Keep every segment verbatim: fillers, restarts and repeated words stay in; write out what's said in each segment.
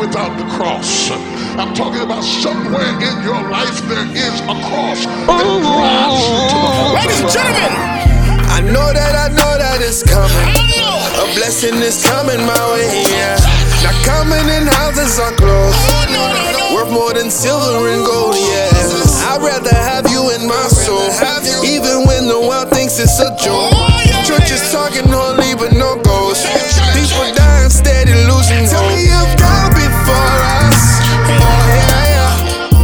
without the cross. I'm talking about somewhere in your life there is a cross that drives you to the altar. Ladies and gentlemen, I know that, I know that it's coming. A blessing is coming my way, yeah. Not coming in houses or clothes, worth more than silver and gold, yeah. I'd rather have you in my soul, even when the world thinks it's a joke. Church is talking holy but no ghosts. People dying steady losing hope. Tell me if God be for us, oh yeah, yeah.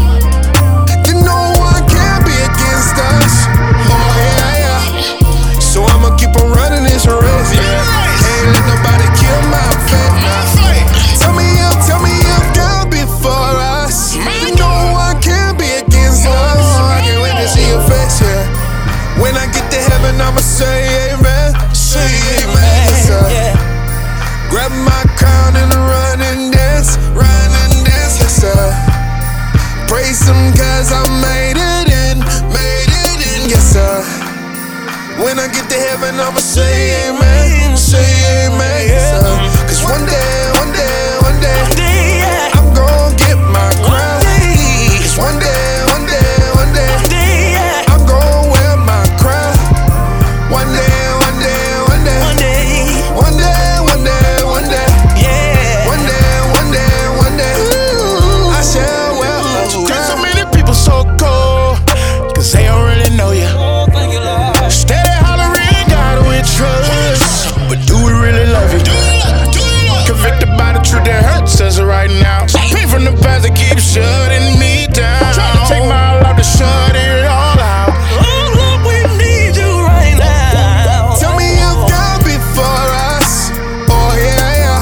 Then no one can be against us, oh yeah, yeah. So I'ma keep on running this race, yeah. Can't let nobody kill my faith. Tell me if, tell me if God be for us, then no one can be against us. I can't wait to see your face, yeah. When I get to heaven, I'ma say amen, say amen, yes, sir. Grab my crown and run and dance, run and dance, yes, sir. Praise Him cause I made it in, made it in, yes, sir. When I get to heaven, I'ma say amen, say amen, yes, sir. Cause one day, one day, one day, I'm gon' get my crown. Cause one day, one day, one day, I'm gon' wear my crown. One day, one day, one day, one day, one day, one day, one day, one day, one day, I shall wear a crown. there's so many people so cold, cause they don't really know you. Steady hollering, God we trust, but do we really love you? Convicted by the truth that hurts us right now. Pain from the past that keeps shutting me down. Trying to take my life to shut it all out. Oh Lord, we need you right now. Tell me if God be for us, oh yeah, yeah.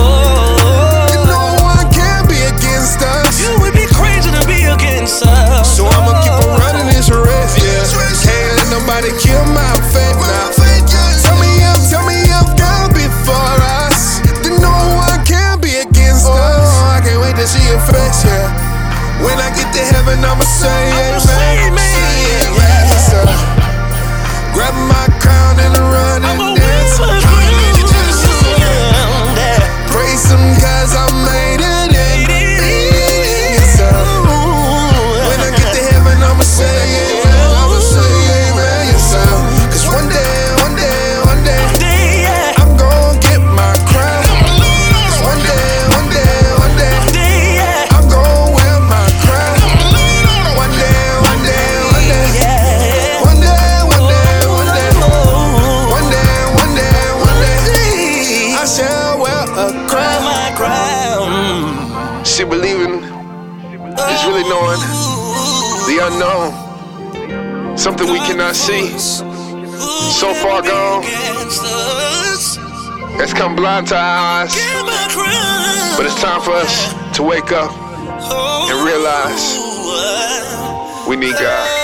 Then no one can be against us. You would be crazy to be against us. So I'ma keep on running this race, yeah. Can't let nobody kill my faith now. Tell me if, tell me if God be for us, then no one can be against us. I can't wait to see your face, yeah. When I get to heaven, I'ma say amen, say amen, yes, sir. Grab my crown and run and dance. Praise Him cause I made it in, yes, sir. When I get to heaven, I'ma say amen, I'ma say amen, yes, sir. Cause one day, one day, one day, I'm gon' get my crown. Cause one day, one day, one day, I'm gon' wear my crown. One day, one day, one day, one day, one day, one day, one day, one day, one day, I shall wear a crown. My crown. See, believing is really knowing the unknown, something we cannot see, so far gone, it's come blind to our eyes. But it's time for us to wake up and realize we need God.